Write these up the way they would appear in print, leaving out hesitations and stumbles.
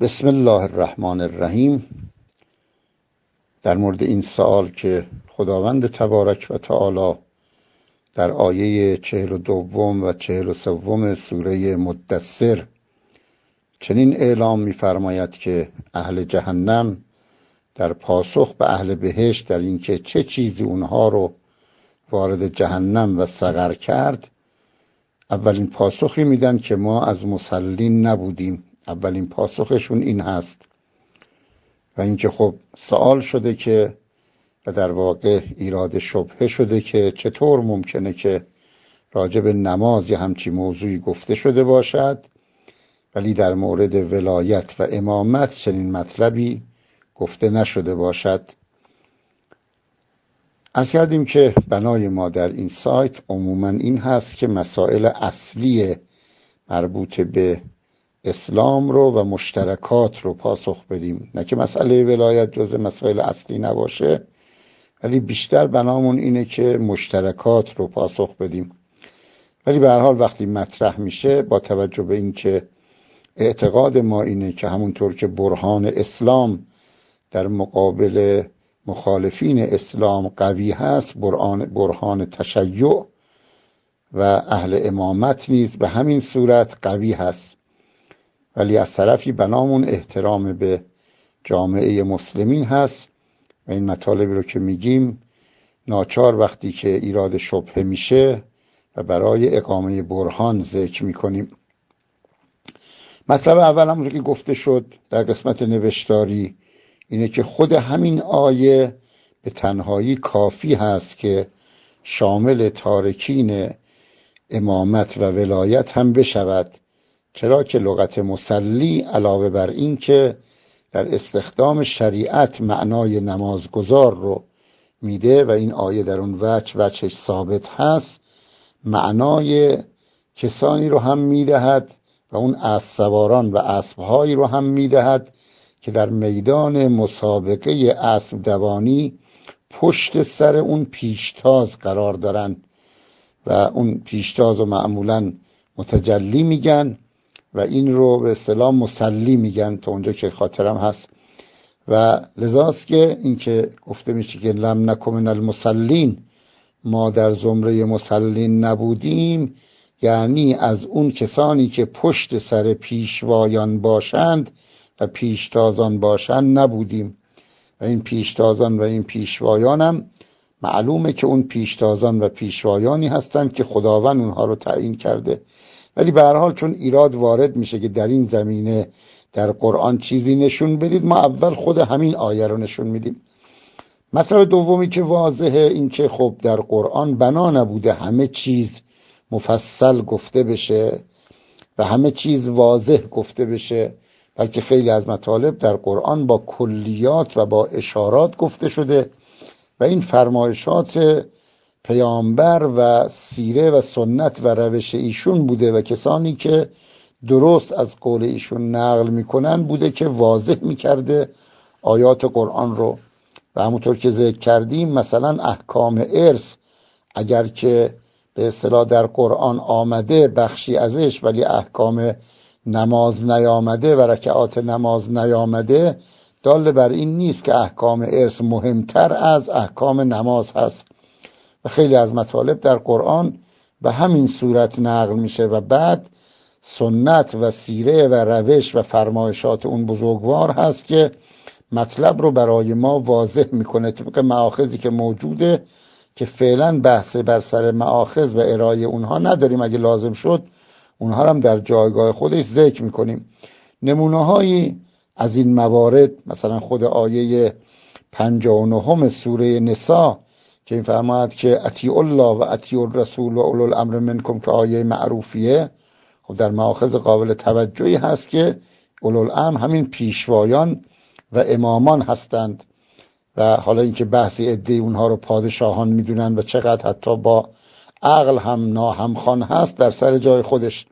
بسم الله الرحمن الرحیم. در مورد این سوال که خداوند تبارک و تعالی در آیه 42 و 43 سوره مدثر چنین اعلام می‌فرماید که اهل جهنم در پاسخ به اهل بهشت در اینکه چه چیزی اونها رو وارد جهنم و سقر کرد، اولین پاسخی میدن که ما از مصلین نبودیم. اولین پاسخشون این هست و اینکه خب سوال شده که و در واقع ایراد شبهه شده که چطور ممکنه که راجع به نماز همچی موضوعی گفته شده باشد ولی در مورد ولایت و امامت چنین مطلبی گفته نشده باشد. عرض کردیم که بنای ما در این سایت عموماً این هست که مسائل اصلی مربوط به اسلام رو و مشترکات رو پاسخ بدیم، نه که مسئله ولایت جز مسائل اصلی نباشه، ولی بیشتر بنامون اینه که مشترکات رو پاسخ بدیم. ولی به هر حال وقتی مطرح میشه با توجه به اینکه اعتقاد ما اینه که همونطور که برهان اسلام در مقابل مخالفین اسلام قوی هست، برهان تشیع و اهل امامت نیز به همین صورت قوی هست. ولی از طرفی بنامون احترام به جامعه مسلمین هست و این مطالبی رو که میگیم ناچار وقتی که ایراد شبهه میشه و برای اقامه برهان ذکر میکنیم. مطلب اول هم که گفته شد در قسمت نوشتاری اینه که خود همین آیه به تنهایی کافی هست که شامل تارکین امامت و ولایت هم بشود، چرا که لغت مصلی علاوه بر این که در استخدام شریعت معنای نمازگزار رو میده و این آیه در اون وجهش ثابت هست، معنای کسانی رو هم میدهد و اون اسب سواران و اسبهایی رو هم میدهد که در میدان مسابقه اسب دوانی پشت سر اون پیشتاز قرار دارن و اون پیشتاز رو معمولاً متجلی میگن و این رو به اصطلاح مسلی میگن تا اونجا که خاطرم هست. و لذاست که این که گفته میشه که لم نکن من المصلین، ما در زمره مسلین نبودیم، یعنی از اون کسانی که پشت سر پیشوایان باشند و پیشتازان باشند نبودیم. و این پیشتازان و این پیشوایان هم معلومه که اون پیشتازان و پیشوایانی هستند که خداوند اونها رو تعیین کرده. ولی به هر حال چون ایراد وارد میشه که در این زمینه در قرآن چیزی نشون بدید، ما اول خود همین آیه رو نشون میدیم. مطلب دومی که واضحه این که خب در قرآن بنا نبوده همه چیز مفصل گفته بشه و همه چیز واضح گفته بشه، بلکه خیلی از مطالب در قرآن با کلیات و با اشارات گفته شده و این فرمایشات پیامبر و سیره و سنت و روش ایشون بوده و کسانی که درست از قول ایشون نقل میکنن بوده که واضح میکرده آیات قرآن رو. و همونطور که ذکر کردیم مثلا احکام ارث اگر که به اصطلاح در قرآن آمده بخشی ازش ولی احکام نماز نیامده و رکعات نماز نیامده، دال بر این نیست که احکام ارث مهمتر از احکام نماز هست. و خیلی از مطالب در قرآن به همین صورت نقل میشه و بعد سنت و سیره و روش و فرمایشات اون بزرگوار هست که مطلب رو برای ما واضح میکنه طبق مآخذی که موجوده، که فعلا بحث بر سر مآخذ و ارائه اونها نداریم، اگه لازم شد اونها هم در جایگاه خودش ذکر میکنیم. نمونه‌هایی از این موارد مثلا خود آیه 59 سوره نساء که این فرماید که اطیعوا الله و اطیعوا الرسول و اولو الامر منکم که آیه معروفیه، خب در مآخذ قابل توجهی هست که اولو الامر همین پیشوایان و امامان هستند و حالا اینکه بحثی عده اونها رو پادشاهان میدونن و چقدر حتی با عقل هم ناهمخوان هست در سر جای خودش.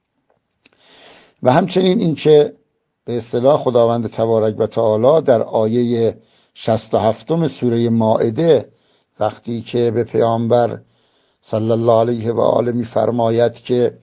و همچنین اینکه به اصطلاح خداوند تبارک و تعالی در آیه 67 سوره مائده وقتی که به پیامبر صلی الله علیه و آله میفرماید که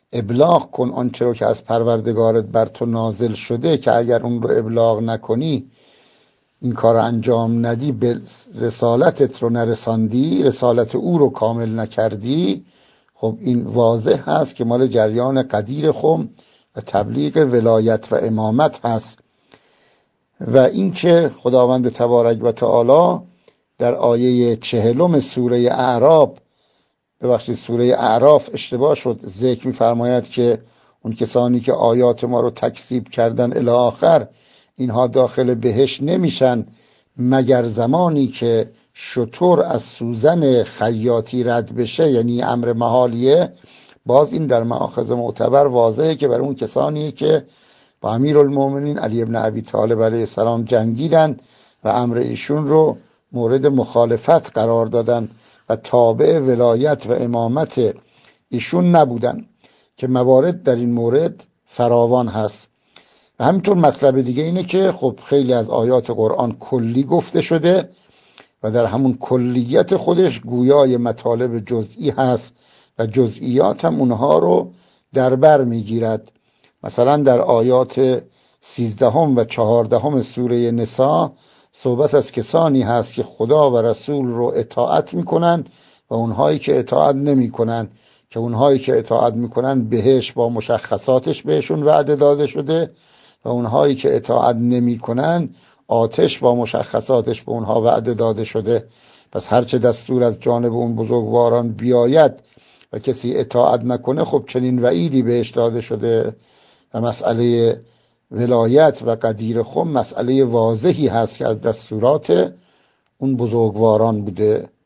ابلاغ کن آنچه رو که از پروردگارت بر تو نازل شده، که اگر اون رو ابلاغ نکنی، این کار انجام ندی، به رسالتت رو نرساندی، رسالت او رو کامل نکردی. خب این واضح هست که مال جریان قدیر خم و تبلیغ ولایت و امامت هست. و اینکه خداوند تبارک و تعالی در آیه 40 سوره اعراف، ببخشید سوره اعراف اشتباه شد، ذکر می‌فرماید که اون کسانی که آیات ما رو تکذیب کردن الی آخر، اینها داخل بهشت نمیشن مگر زمانی که شتر از سوزن خیاطی رد بشه، یعنی امر محالیه. باز این در مآخذ معتبر واضحه که برای اون کسانی که با امیرالمومنین علی ابن ابی طالب علیه السلام جنگیدن و امر ایشون رو مورد مخالفت قرار دادن و تابع ولایت و امامت ایشون نبودن، که موارد در این مورد فراوان هست. و همینطور مطلب دیگه اینه که خب خیلی از آیات قرآن کلی گفته شده و در همون کلیت خودش گویای مطالب جزئی هست و جزئیات هم اونها رو در بر میگیرد. مثلا در آیات 13 و 14 سوره نساء صحبت از کسانی هست که خدا و رسول رو اطاعت میکنن و اونهایی که اطاعت نمیکنن، که اونهایی که اطاعت میکنن بهشت با مشخصاتش بهشون وعده داده شده و اونهایی که اطاعت نمیکنن آتش با مشخصاتش به اونها وعده داده شده. پس هرچه دستور از جانب اون بزرگواران بیاید و کسی اطاعت نکنه، خب چنین وعیدی بهش داده شده. و مسئله ولایت و قدیر خم مسئله واضحی هست که از دستورات اون بزرگواران بوده.